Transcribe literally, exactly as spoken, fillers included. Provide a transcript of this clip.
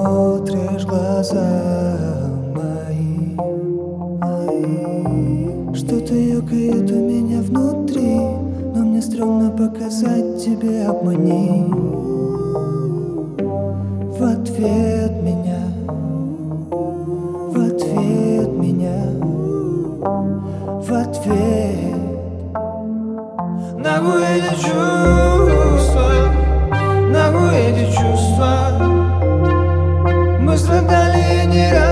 смотришь в глаза мои, мои. Что-то ёкает у меня внутри, но мне стрёмно показать тебе, обмани. В ответ меня, в ответ меня, в ответ. Нахуй эти чувства, нахуй эти чувства. Мы страдали не раз.